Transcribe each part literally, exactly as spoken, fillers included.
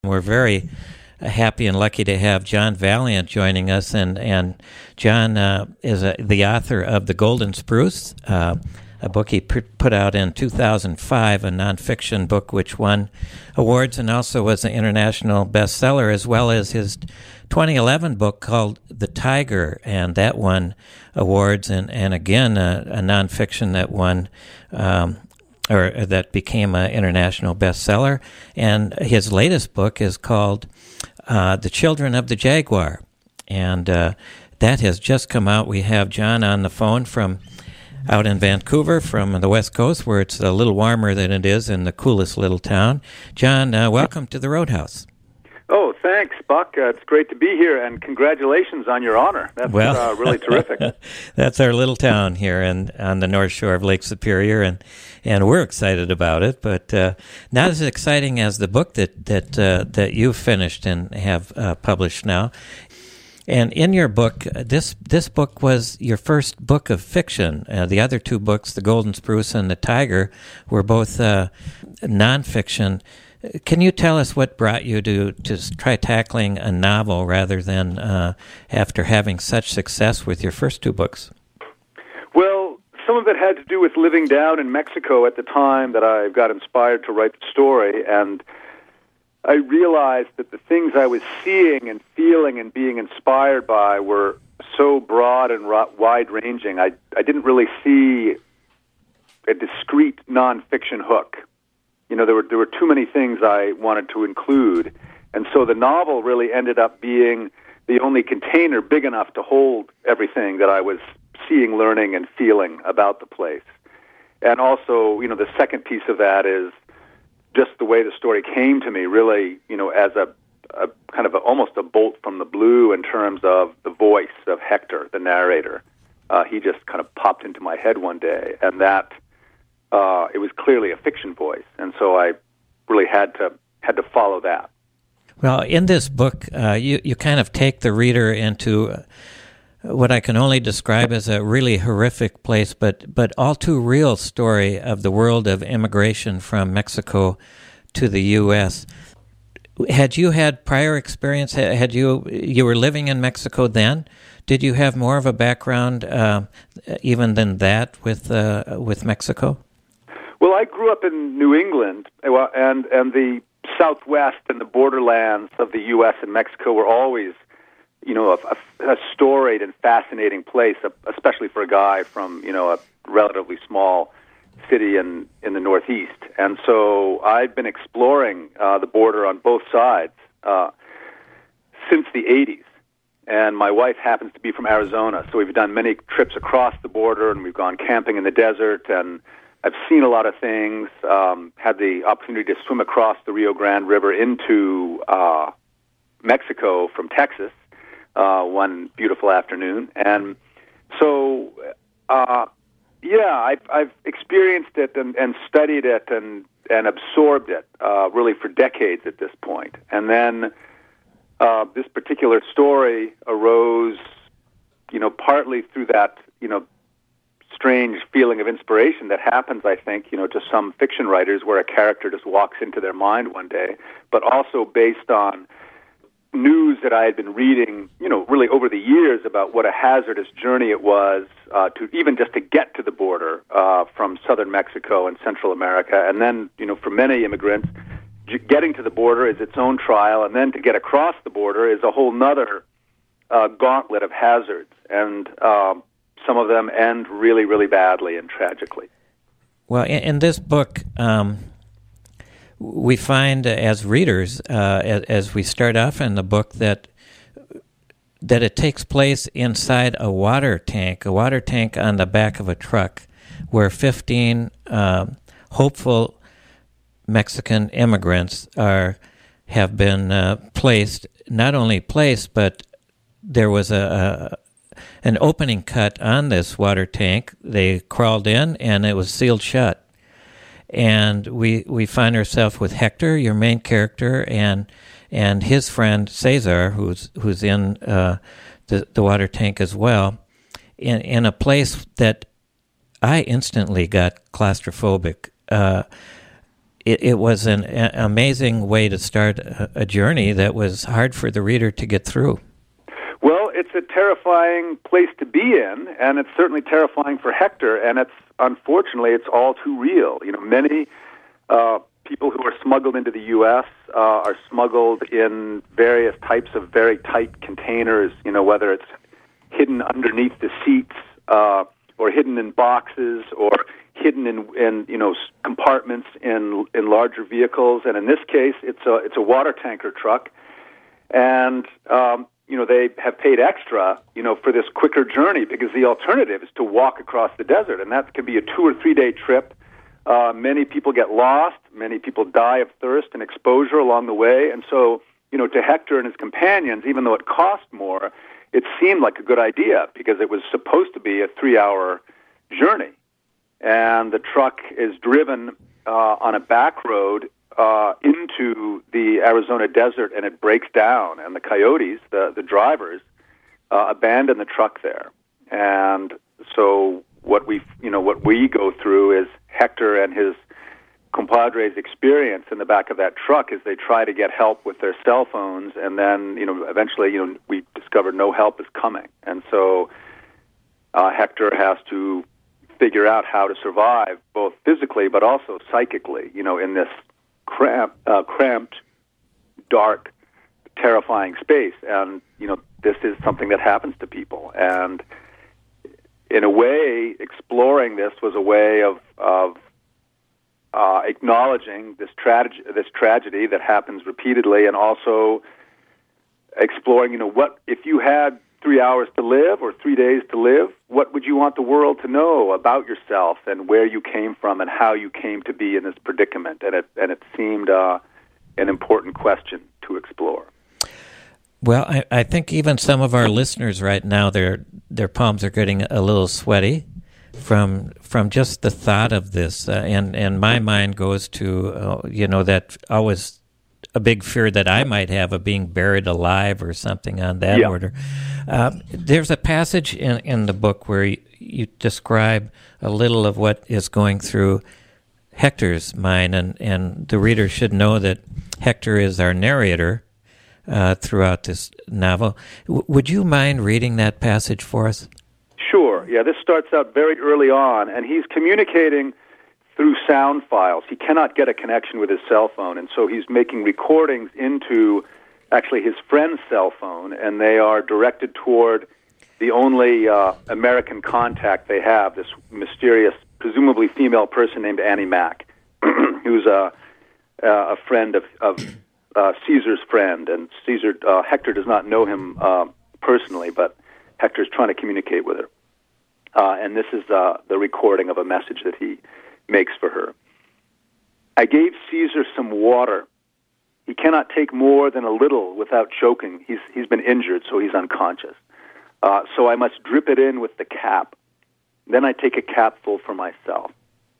We're very happy and lucky to have John Vaillant joining us, and and John uh, is a, the author of The Golden Spruce, uh, a book he pr- put out in two thousand five, a nonfiction book which won awards and also was an international bestseller, as well as his twenty eleven book called The Tiger, and that won awards, and, and again, a, a nonfiction that won um or that became an international bestseller. And his latest book is called uh, The Children of the Jaguar. And uh, that has just come out. We have John on the phone from out in Vancouver, from the West Coast, where it's a little warmer than it is in the coolest little town. John, uh, welcome to the Roadhouse. Oh, thanks, Buck. Uh, it's great to be here, and congratulations on your honor. That's well, uh, really terrific. That's our little town here in, on the North Shore of Lake Superior, and and we're excited about it, but uh, not as exciting as the book that that uh, that you've finished and have uh, published now. And in your book, this this book was your first book of fiction. Uh, the other two books, The Golden Spruce and The Tiger, were both uh, nonfiction. Can you tell us what brought you to, to try tackling a novel rather than uh, after having such success with your first two books? Well, some of it had to do with living down in Mexico at the time that I got inspired to write the story, and I realized that the things I was seeing and feeling and being inspired by were so broad and wide-ranging. I, I didn't really see a discrete nonfiction hook. You know, there were there were too many things I wanted to include, and so the novel really ended up being the only container big enough to hold everything that I was seeing, learning, and feeling about the place. And also, you know, the second piece of that is just the way the story came to me, really, you know, as a, a kind of a, almost a bolt from the blue in terms of the voice of Hector, the narrator. Uh, he just kind of popped into my head one day, and that. Uh, it was clearly a fiction voice, and so I really had to had to follow that. Well, in this book, uh, you you kind of take the reader into what I can only describe as a really horrific place, but but all too real story of the world of immigration from Mexico to the U S Had you had prior experience? Had you you were living in Mexico then? Did you have more of a background uh, even than that with uh, with Mexico? Well, I grew up in New England, and and the Southwest and the borderlands of the U S and Mexico were always, you know, a, a storied and fascinating place, especially for a guy from, you know, a relatively small city in, in the Northeast. And so I've been exploring uh, the border on both sides uh, since the eighties. And my wife happens to be from Arizona, so we've done many trips across the border, and we've gone camping in the desert, and I've seen a lot of things, um, had the opportunity to swim across the Rio Grande River into uh, Mexico from Texas uh, one beautiful afternoon. And so, uh, yeah, I've, I've experienced it and, and studied it and, and absorbed it uh, really for decades at this point. And then uh, this particular story arose, you know, partly through that, you know, strange feeling of inspiration that happens, I think, you know, to some fiction writers where a character just walks into their mind one day, but also based on news that I had been reading, you know, really over the years about what a hazardous journey it was uh, to even just to get to the border uh, from southern Mexico and Central America. And then, you know, for many immigrants, getting to the border is its own trial, and then to get across the border is a whole nother uh, gauntlet of hazards. And um, some of them end really, really badly and tragically. Well, in, in this book, um, we find uh, as readers, uh, as, as we start off in the book, that that it takes place inside a water tank, a water tank on the back of a truck, where fifteen uh, hopeful Mexican immigrants are have been uh, placed. Not only placed, but there was a, a an opening cut on this water tank. They crawled in, and it was sealed shut. And we we find ourselves with Hector, your main character, and and his friend Cesar, who's who's in uh, the the water tank as well, in in a place that I instantly got claustrophobic. Uh, it, it was an a- amazing way to start a, a journey that was hard for the reader to get through. Well, it's a terrifying place to be in, and it's certainly terrifying for Hector, and it's unfortunately it's all too real. You know, many uh, people who are smuggled into the U S uh, are smuggled in various types of very tight containers, you know, whether it's hidden underneath the seats uh, or hidden in boxes or hidden in, in you know, compartments in in larger vehicles. And in this case, it's a, it's a water tanker truck, and um, you know, they have paid extra, you know, for this quicker journey because the alternative is to walk across the desert, and that can be a two or three day trip. Uh, many people get lost. Many people die of thirst and exposure along the way. And so, you know, to Hector and his companions, even though it cost more, it seemed like a good idea because it was supposed to be a three-hour journey. And the truck is driven uh, on a back road uh, into the Arizona desert, and it breaks down. And the coyotes, the, the drivers, uh, abandon the truck there. And so what we, you know, what we go through is Hector and his compadres' experience in the back of that truck as they try to get help with their cell phones, and then, you know, eventually, you know, we discover no help is coming. And so uh, Hector has to figure out how to survive, both physically but also psychically, you know, in this cramp, uh, cramped, dark, terrifying space. And, you know, this is something that happens to people. And in a way, exploring this was a way of, of uh, acknowledging this, trage- this tragedy that happens repeatedly, and also exploring, you know, what if you had three hours to live or three days to live, what would you want the world to know about yourself and where you came from and how you came to be in this predicament? And it and it seemed uh, an important question to explore. Well, I, I think even some of our listeners right now, their their palms are getting a little sweaty from from just the thought of this, uh, and and my mind goes to uh, you know, that always a big fear that I might have of being buried alive or something on that yeah. order. Uh, there's a passage in, in the book where you, you describe a little of what is going through Hector's mind, and, and the reader should know that Hector is our narrator uh, throughout this novel. W- would you mind reading that passage for us? Sure. Yeah, this starts out very early on, and he's communicating through sound files. He cannot get a connection with his cell phone, and so he's making recordings into actually his friend's cell phone, and they are directed toward the only uh, American contact they have, this mysterious, presumably female person named Annie Mac, who's a, a friend of, of uh, Caesar's friend, and Caesar, uh, Hector does not know him uh, personally, but Hector's trying to communicate with her. Uh, and this is uh, the recording of a message that he makes for her. I gave Caesar some water. He cannot take more than a little without choking. He's he's been injured, so he's unconscious. Uh, so I must drip it in with the cap. Then I take a capful for myself.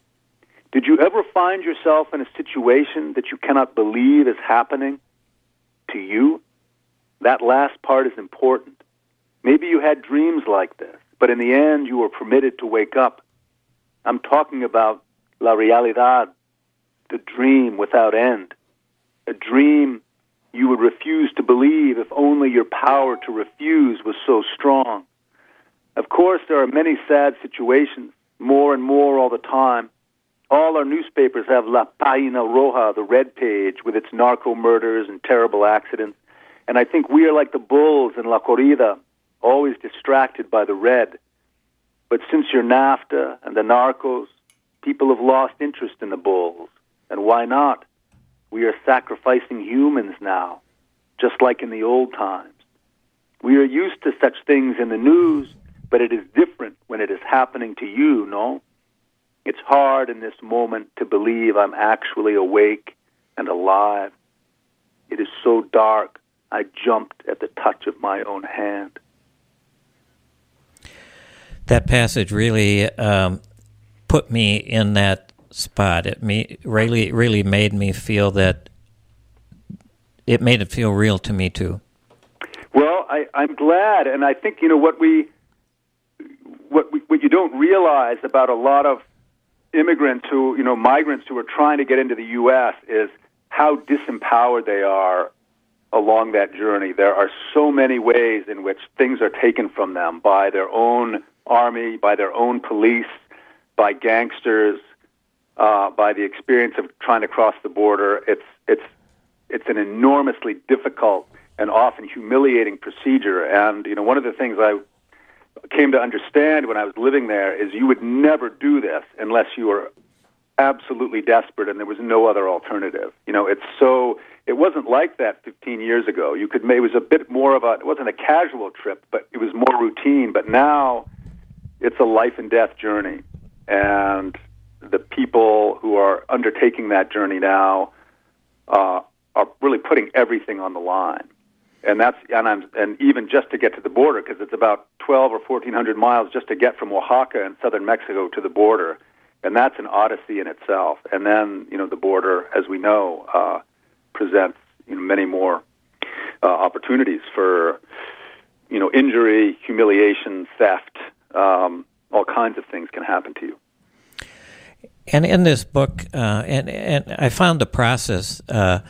Did you ever find yourself in a situation that you cannot believe is happening to you? That last part is important. Maybe you had dreams like this, but in the end you were permitted to wake up. I'm talking about la realidad, the dream without end. A dream you would refuse to believe if only your power to refuse was so strong. Of course, there are many sad situations, more and more all the time. All our newspapers have La Página Roja, the red page, with its narco murders and terrible accidents. And I think we are like the bulls in La Corrida, always distracted by the red. But since your NAFTA and the narcos, people have lost interest in the bulls. And why not? We are sacrificing humans now, just like in the old times. We are used to such things in the news, but it is different when it is happening to you, no? It's hard in this moment to believe I'm actually awake and alive. It is so dark, I jumped at the touch of my own hand. That passage really um, put me in that spot. It me really, really made me feel that it made it feel real to me too. Well, I, I'm glad, and I think you know what we, what we, what you don't realize about a lot of immigrants who, you know, migrants who are trying to get into the U S is how disempowered they are along that journey. There are so many ways in which things are taken from them by their own army, by their own police, by gangsters, uh, by the experience of trying to cross the border. It's it's it's an enormously difficult and often humiliating procedure. And you know, one of the things I came to understand when I was living there is you would never do this unless you were absolutely desperate and there was no other alternative. You know, it's so, it wasn't like that fifteen years ago. You could, it was a bit more of a, it wasn't a casual trip, but it was more routine. But now it's a life and death journey. And the people who are undertaking that journey now uh, are really putting everything on the line. And that's and I'm and even just to get to the border, because it's about twelve or fourteen hundred miles just to get from Oaxaca in southern Mexico to the border, and that's an odyssey in itself. And then you know the border, as we know, uh, presents you know many more uh, opportunities for you know injury, humiliation, theft, um, all kinds of things can happen to you. And in this book, uh, and and I found the process. Uh,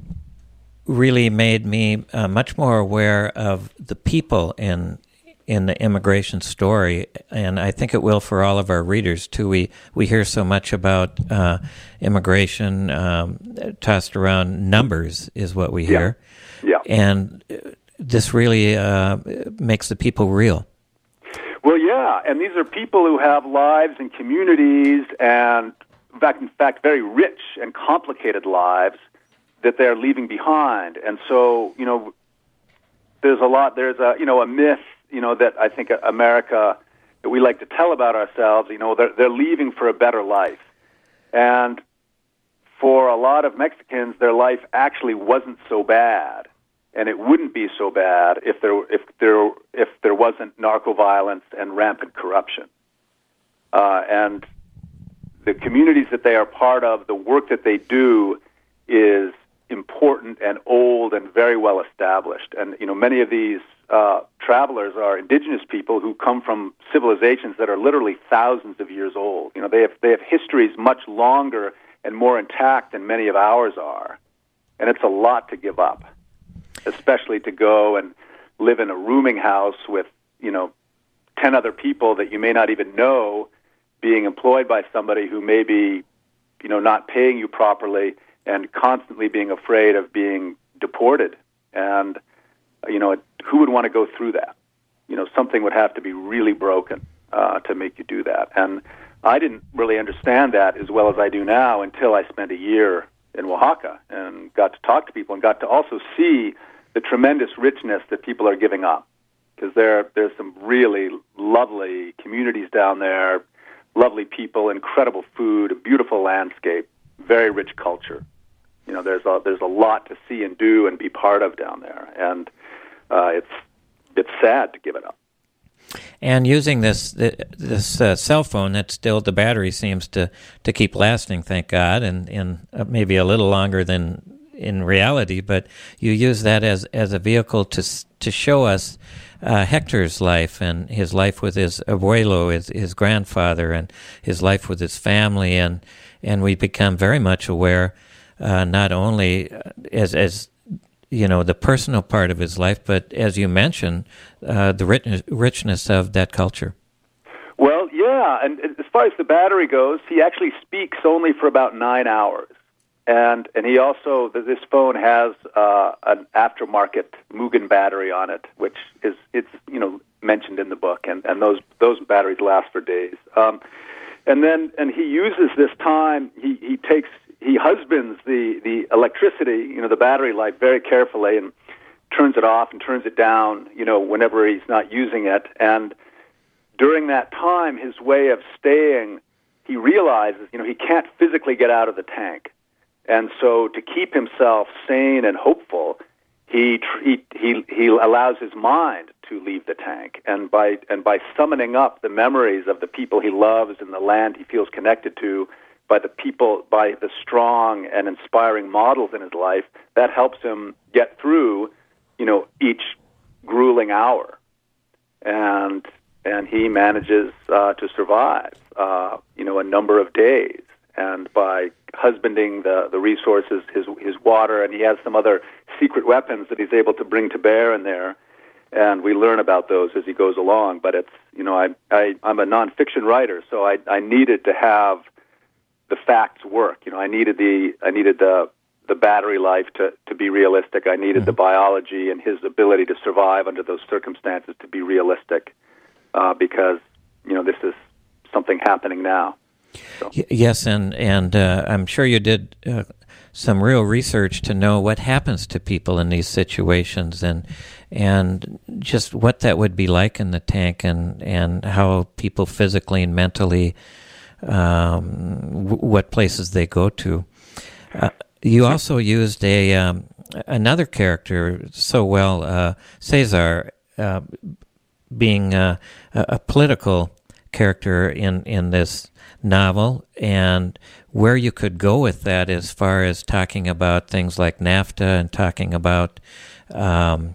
really made me uh, much more aware of the people in in the immigration story, and I think it will for all of our readers too. We we hear so much about uh, immigration um, tossed around. Numbers is what we hear, yeah. yeah. And this really uh, makes the people real. Well, yeah, and these are people who have lives and communities, and in fact, in fact, very rich and complicated lives that they're leaving behind. And so, you know, there's a lot, there's a, you know, a myth, you know, that I think America, that we like to tell about ourselves, you know, they're, they're leaving for a better life. And for a lot of Mexicans, their life actually wasn't so bad. And it wouldn't be so bad if there, if there, if there wasn't narco violence and rampant corruption. Uh, and the communities that they are part of, the work that they do is important and old and very well established. And, you know, many of these uh, travelers are indigenous people who come from civilizations that are literally thousands of years old. You know, they have, they have histories much longer and more intact than many of ours are. And it's a lot to give up, especially to go and live in a rooming house with, you know, ten other people that you may not even know, being employed by somebody who may be, you know, not paying you properly, and constantly being afraid of being deported. And, you know, who would want to go through that? You know, something would have to be really broken uh, to make you do that. And I didn't really understand that as well as I do now until I spent a year in Oaxaca and got to talk to people and got to also see the tremendous richness that people are giving up. Because there, there's some really lovely communities down there, lovely people, incredible food, a beautiful landscape, very rich culture. You know, there's a there's a lot to see and do and be part of down there, and uh, it's it's sad to give it up. And using this this uh, cell phone, that still the battery seems to, to keep lasting, thank God, and and uh, maybe a little longer than in reality. But you use that as as a vehicle to to show us uh, Hector's life and his life with his abuelo, his his grandfather, and his life with his family, and and we become very much aware. Uh, not only as, as you know, the personal part of his life, but as you mentioned, uh, the rich, richness of that culture. Well, yeah, and as far as the battery goes, he actually speaks only for about nine hours. And and he also, this phone has uh, an aftermarket Mugen battery on it, which is, it's, you know, mentioned in the book, and, and those those batteries last for days. Um, and then, and he uses this time, he, he takes, he husbands the, the electricity, you know, the battery life very carefully and turns it off and turns it down, you know, whenever he's not using it. And during that time, his way of staying, he realizes, you know, he can't physically get out of the tank. And so to keep himself sane and hopeful, he he he, he allows his mind to leave the tank. And by and by summoning up the memories of the people he loves and the land he feels connected to, by the people, by the strong and inspiring models in his life, that helps him get through, you know, each grueling hour. And and he manages uh, to survive, uh, you know, a number of days. And by husbanding the, the resources, his his water, and he has some other secret weapons that he's able to bring to bear in there. And we learn about those as he goes along. But it's, you know, I, I, I'm a nonfiction writer, so I, I needed to have the facts work. You know, I needed the I needed the the battery life to, to be realistic. I needed mm-hmm. the biology and his ability to survive under those circumstances to be realistic, uh, because, you know, this is something happening now. So. Yes, and and uh, I'm sure you did uh, some real research to know what happens to people in these situations, and and just what that would be like in the tank, and, and how people physically and mentally, um, w- what places they go to. Uh, you also used a um, another character so well, uh, Caesar, uh, being uh, a, a political character in, in this novel, and where you could go with that as far as talking about things like NAFTA and talking about um,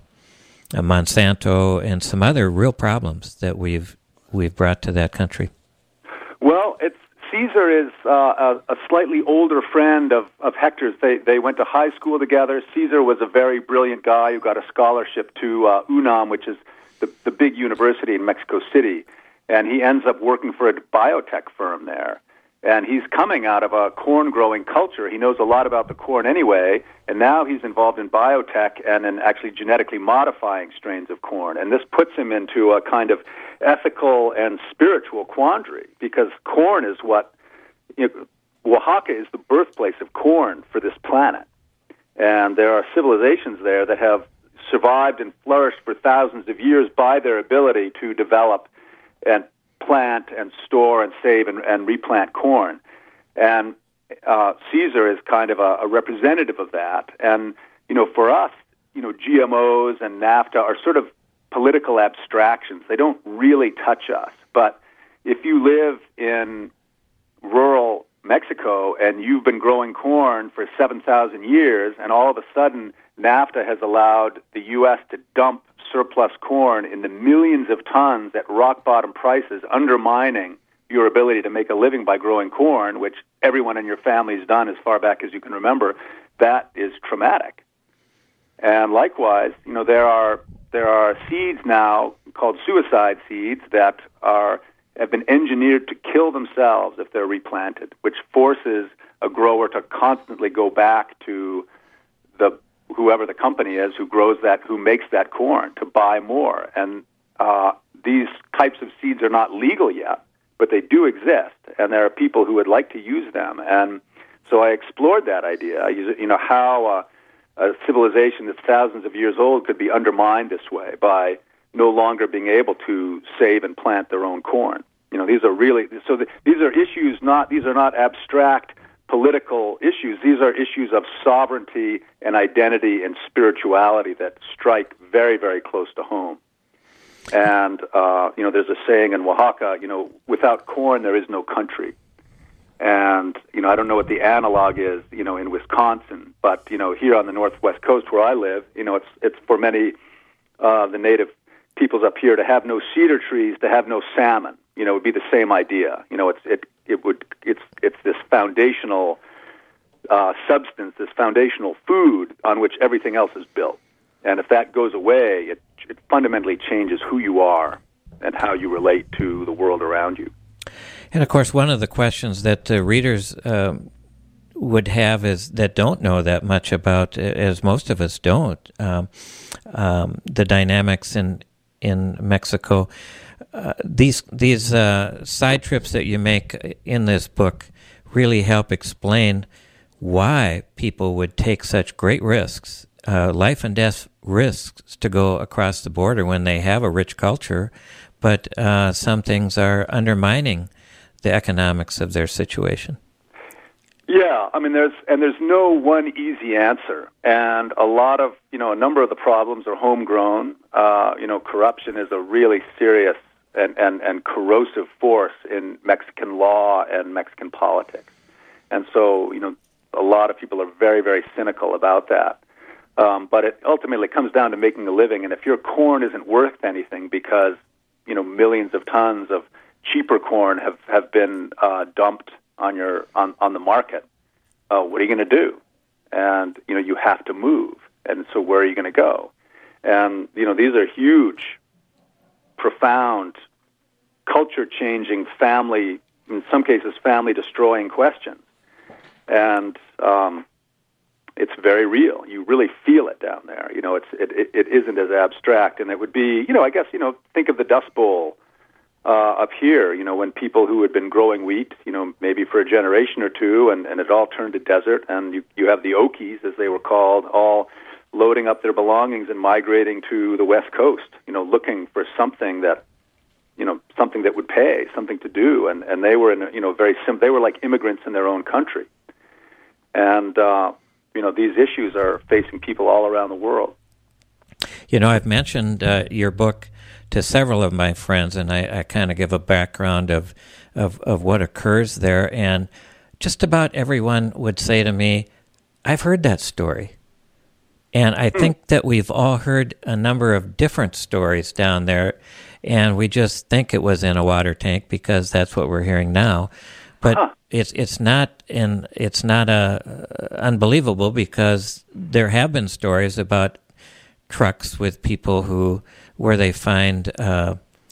Monsanto and some other real problems that we've we've brought to that country. Well, it's Caesar is uh, a, a slightly older friend of, of Hector's. They they went to high school together. Caesar was a very brilliant guy who got a scholarship to uh, UNAM, which is the, the big university in Mexico City. And he ends up working for a biotech firm there. And he's coming out of a corn-growing culture. He knows a lot about the corn anyway, and now he's involved in biotech and in actually genetically modifying strains of corn. And this puts him into a kind of ethical and spiritual quandary, because corn is what, you know, Oaxaca is the birthplace of corn for this planet. And there are civilizations there that have survived and flourished for thousands of years by their ability to develop and plant and store and save and, and replant corn. And uh, Caesar is kind of a, a representative of that. And, you know, for us, you know, G M Os and NAFTA are sort of political abstractions. They don't really touch us. But if you live in rural Mexico and you've been growing corn for seven thousand years, and all of a sudden NAFTA has allowed the U S to dump surplus corn in the millions of tons at rock-bottom prices, undermining your ability to make a living by growing corn, which everyone in your family's done as far back as you can remember, that is traumatic. And likewise, you know, there are there are seeds now called suicide seeds that are have been engineered to kill themselves if they're replanted, which forces a grower to constantly go back to the whoever the company is who grows that, who makes that corn, to buy more. And uh, these types of seeds are not legal yet, but they do exist, and there are people who would like to use them. And so I explored that idea, you know, how uh, a civilization that's thousands of years old could be undermined this way by no longer being able to save and plant their own corn. You know, these are really, so the, these are issues not, these are not abstract political issues. These are issues of sovereignty and identity and spirituality that strike very, very close to home. And, uh, you know, there's a saying in Oaxaca, you know, without corn, there is no country. And, you know, I don't know what the analog is, you know, in Wisconsin, but, you know, here on the northwest coast where I live, you know, it's it's for many uh, the native peoples up here to have no cedar trees, to have no salmon. You know, it would be the same idea. You know, it's it it would it's it's this foundational uh, substance, this foundational food on which everything else is built. And if that goes away, it it fundamentally changes who you are and how you relate to the world around you. And of course, one of the questions that uh, readers um, would have is that don't know that much about, as most of us don't, um, um, the dynamics in in Mexico. Uh, these these uh, side trips that you make in this book really help explain why people would take such great risks, uh, life and death risks, to go across the border when they have a rich culture, but uh, some things are undermining the economics of their situation. Yeah, I mean, there's and there's no one easy answer, and a lot of you know a number of the problems are homegrown. Uh, you know, corruption is a really serious and, and, and corrosive force in Mexican law and Mexican politics, and so you know a lot of people are very very cynical about that. Um, but it ultimately comes down to making a living, and if your corn isn't worth anything because you know, millions of tons of cheaper corn have have been uh, dumped on your on on the market. Uh, what are you going to do? And you know, you have to move. And so, where are you going to go? And you know, these are huge, profound, culture-changing, family, in some cases, family-destroying questions. And um, it's very real. You really feel it down there. You know, it's it, it, it isn't as abstract. And it would be, you know, I guess, you know, think of the Dust Bowl uh, up here, you know, when people who had been growing wheat, you know, maybe for a generation or two, and, and it all turned to desert, and you, you have the Okies, as they were called, all loading up their belongings and migrating to the West Coast, you know, looking for something that, you know, something that would pay, something to do. And, and they were in, a, you know, very sim- they were like immigrants in their own country. And, uh, you know, these issues are facing people all around the world. You know, I've mentioned uh, your book to several of my friends, and I, I kind of give a background of, of, of what occurs there. And just about everyone would say to me, I've heard that story. And I think that we've all heard a number of different stories down there, and we just think it was in a water tank because that's what we're hearing now. But huh. it's it's not in it's not uh, unbelievable, because there have been stories about trucks with people who where they find uh,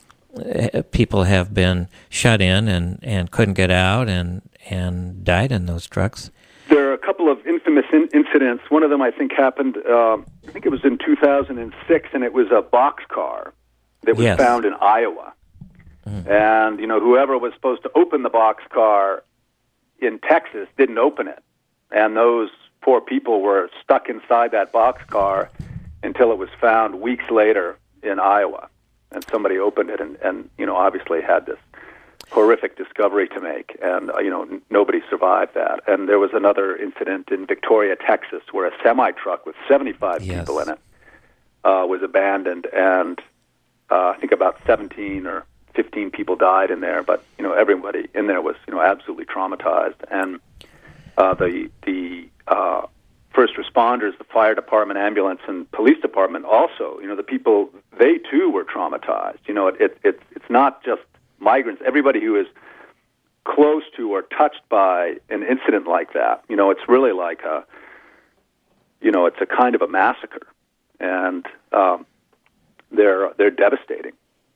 people have been shut in and, and couldn't get out and and died in those trucks. There are a couple of infamous in- incidents. One of them, I think, happened, uh, I think it was in two thousand six, and it was a boxcar that was yes. found in Iowa. Mm. And, you know, whoever was supposed to open the boxcar in Texas didn't open it. And those poor people were stuck inside that boxcar until it was found weeks later in Iowa. And somebody opened it and, and you know, obviously had this horrific discovery to make, and uh, you know, n- nobody survived that. And there was another incident in Victoria, Texas, where a semi-truck with seventy-five yes. people in it uh, was abandoned, and uh, I think about seventeen or fifteen people died in there. But you know, everybody in there was you know absolutely traumatized, and uh, the the uh, first responders, the fire department, ambulance, and police department also, you know, the people, they too were traumatized. You know, it, it, it it's not just migrants, everybody who is close to or touched by an incident like that, you know, it's really like a, you know, it's a kind of a massacre, and um, they're they're devastating.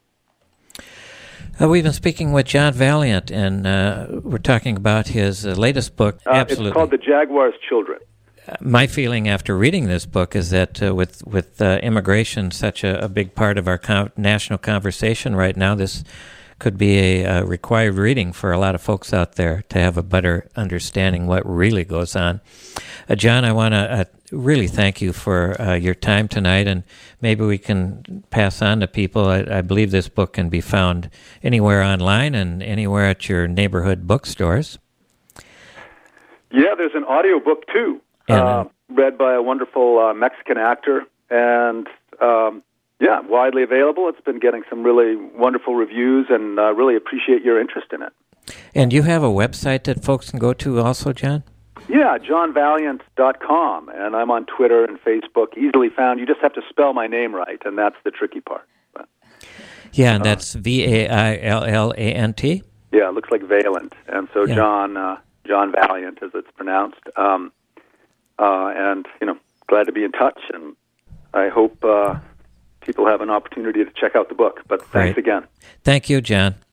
Uh, we've been speaking with John Vaillant, and uh, we're talking about his uh, latest book. Uh, Absolutely, it's called The Jaguar's Children. Uh, my feeling after reading this book is that uh, with with uh, immigration such a, a big part of our com- national conversation right now, this could be a, a required reading for a lot of folks out there to have a better understanding what really goes on. Uh, John, I want to uh, really thank you for uh, your time tonight, and maybe we can pass on to people. I, I believe this book can be found anywhere online and anywhere at your neighborhood bookstores. Yeah, there's an audio book too, and, uh, read by a wonderful uh, Mexican actor, and um, yeah, widely available. It's been getting some really wonderful reviews, and uh, really appreciate your interest in it. And you have a website that folks can go to also, John? Yeah, john vaillant dot com, and I'm on Twitter and Facebook, easily found. You just have to spell my name right, and that's the tricky part. But, yeah, and uh, that's V A I L L A N T? Yeah, it looks like Vaillant, and so yeah. John uh, John Vaillant, as it's pronounced. Um, uh, and, you know, glad to be in touch, and I hope uh, people have an opportunity to check out the book. But thanks right. again. Thank you, John.